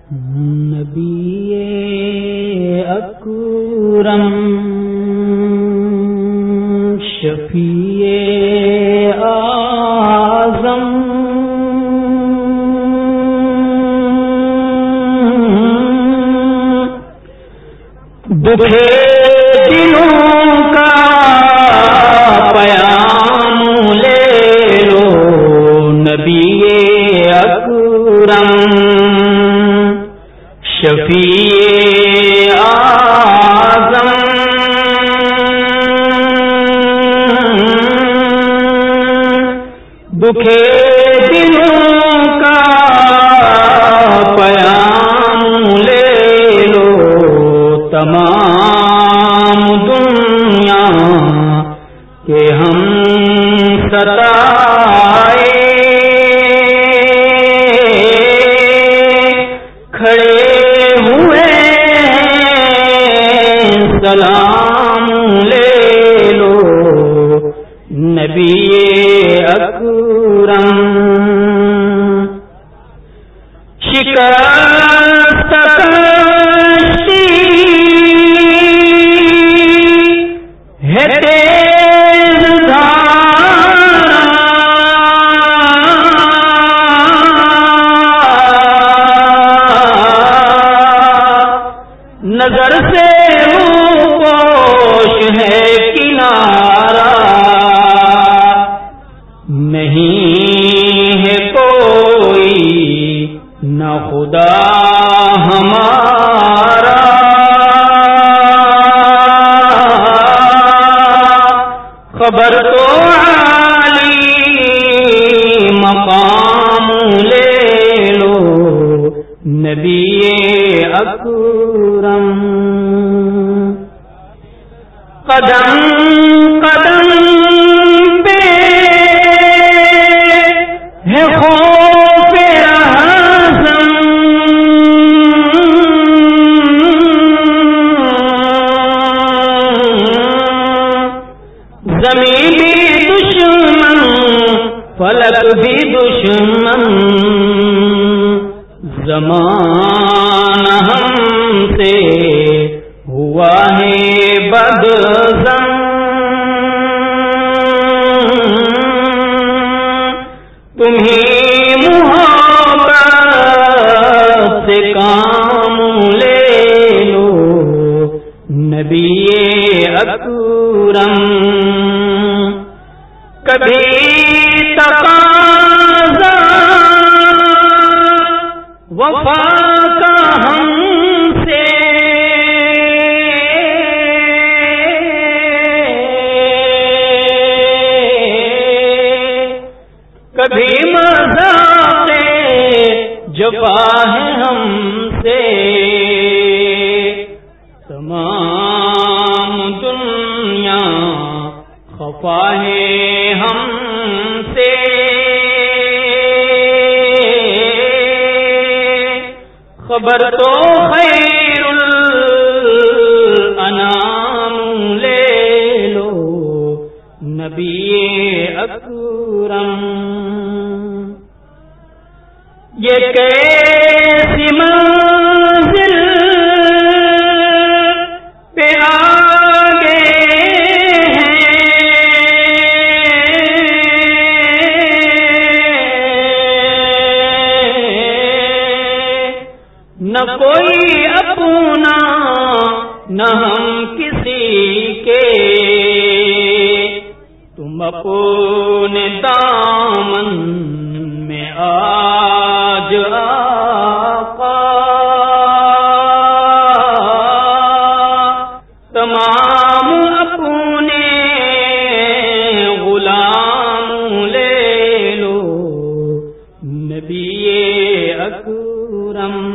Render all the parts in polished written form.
نبی اکرم شفیع اعظم دکھے دلوں کا پیام لے لو نبی اکرم شفیع اعظم دکھے دلوں کا پیام لے لو تمام دنیا کے ہم ستائے کھڑے ہوئے سلام لے لو نبی اکرم شکست کشتی ہے تیز دھارا نظر سے روپوش ہے کنارہ نہیں ہے کوئی نہ خدا ہمارا خبر تو عالی مقام لے لو نبی اکرم قدم قدم پہ ہے خوف رہزم زمین بھی دشمن فلک بھی دشمن زمانہ ہم سے ہوا ہے بدظن تمہیں محبت سے کام لے لو نبی اکرم کبھی تقاضا وفا کا ہم سے کبھی مذاق جفا ہے ہم سے تمام دنیا خفا ہے ہم سے خبر تو خیر الانام لے لو نبی اکرم یہ کیسی منزل پہ آگے نہ کوئی اپنا نہ ہم کسی کے تم اپنے دامن میں آج آقا تمام اپنے غلام لے لو نبی اکرم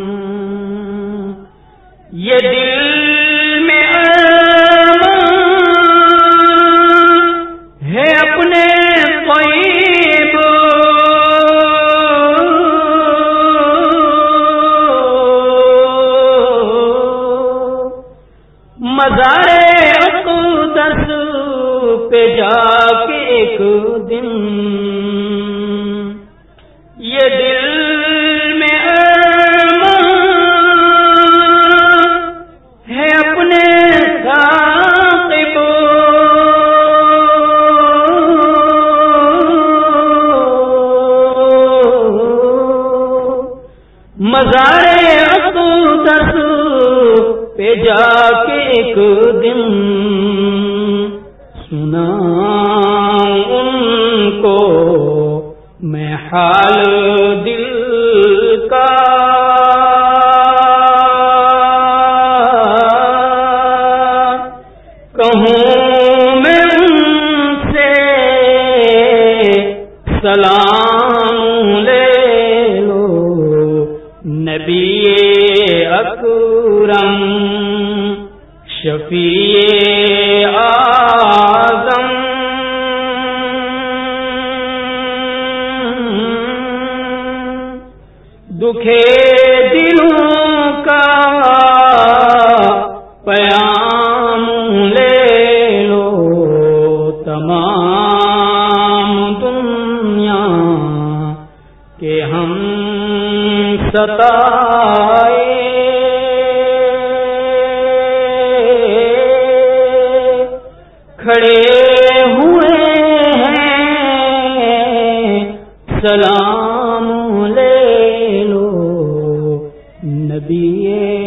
یہ دل میں ہے اپنے طیب مزار اقدس پہ جا کے ایک دن یہ دل میں مزار اقدس پہ جا کے ایک دن سنا ان کو میں حال دل کا، کہوں میں ان سے سلام لے لو نبی اکرم شفیع اعظم، دکھے دلوں کا پیام لے لو تمام دنیا کے ہم ستائے، کھڑے ہوئے ہیں سلام لے لو نبی